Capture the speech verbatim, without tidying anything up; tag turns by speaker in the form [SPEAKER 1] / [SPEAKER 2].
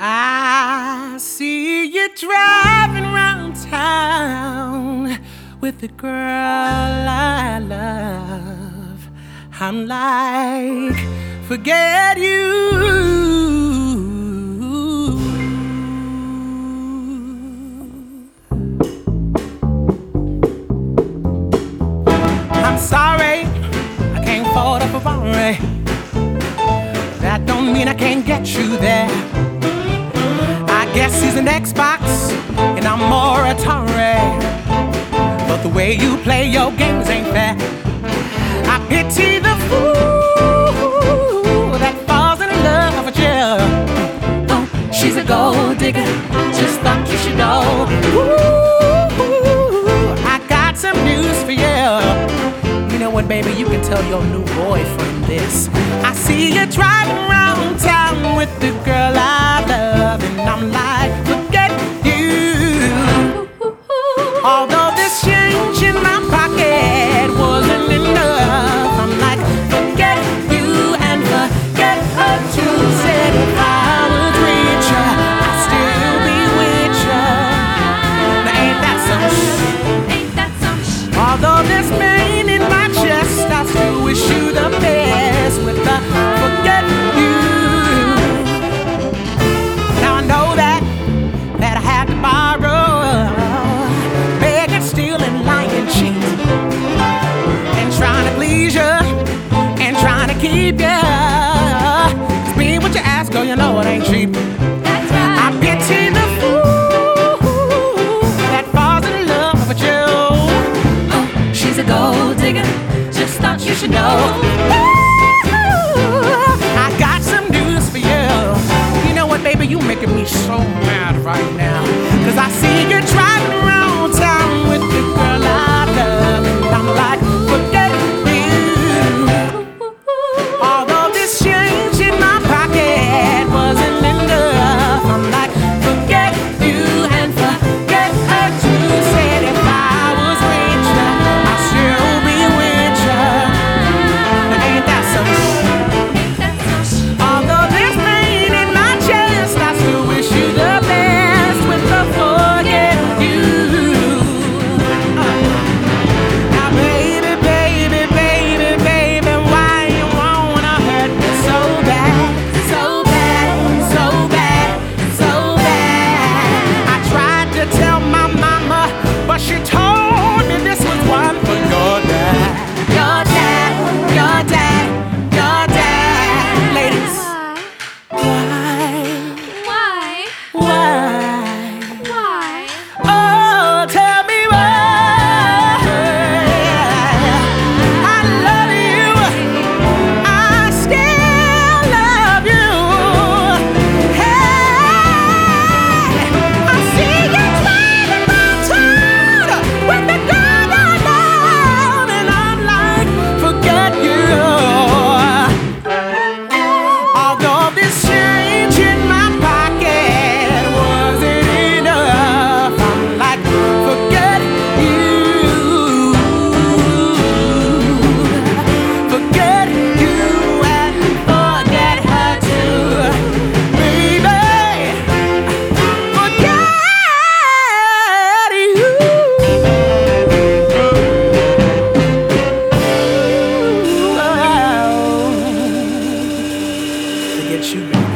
[SPEAKER 1] I see you driving around town with the girl I love. I'm like, forget you. I'm sorry, I can't afford a Ferrari. That don't mean I can't get you there. I guess he's an Xbox and I'm more Atari. But the way you play your games ain't fair. I pity the fool that falls in love with you. Oh, she's a gold digger, just thought you should know. Ooh, I got some news for you. You know what, baby, you can tell your new boyfriend this. I see you driving around town with the girl I love, and I'm like, forget you. Although this change in my pocket wasn't enough, I'm like, forget you and forget her too. Said if I was richer, I'd still be with you. Now ain't that some shit? Ain't that some shit? Although this pain in my chest, I still wish you the best with the forget you. Now I know that, that I had to borrow, beg and steal and lie and cheat, and trying to please you, and trying to keep you. Cause being what you ask, girl, you know it ain't cheap.
[SPEAKER 2] That's right.
[SPEAKER 1] I pity the fool that falls in love with you.
[SPEAKER 2] Oh, she's a gold digger, just thought you should know.
[SPEAKER 1] Ooh, I got some news for you. You know what, baby, you making me so mad right now. Cause I see you driving around town with the girl I love, and I'm like, forget you. Although this change in my pocket wasn't enough, I'm like, forget you and forget her too. Said if I was richer, I'd still be with you. Now ain't that some shit? Although there's pain in my chest, I still wish you the best with the forget you. Uh. Now baby, baby, baby, baby, why you wanna hurt me so bad, so bad, so bad, so bad? I tried to tell my mama, but she told me this was one for your dad. Your dad, your dad, your dad. Ladies, why,
[SPEAKER 2] Why?
[SPEAKER 1] why?
[SPEAKER 2] Why?
[SPEAKER 1] Oh, tell me why. I love you. I still love you. Hey, I see you driving my town with the girl I love, and I'm like, forget you. Although this change in my pocket wasn't enough, I'm like, forget you. Forget you and forget her too. Baby, forget you. Forget you, baby.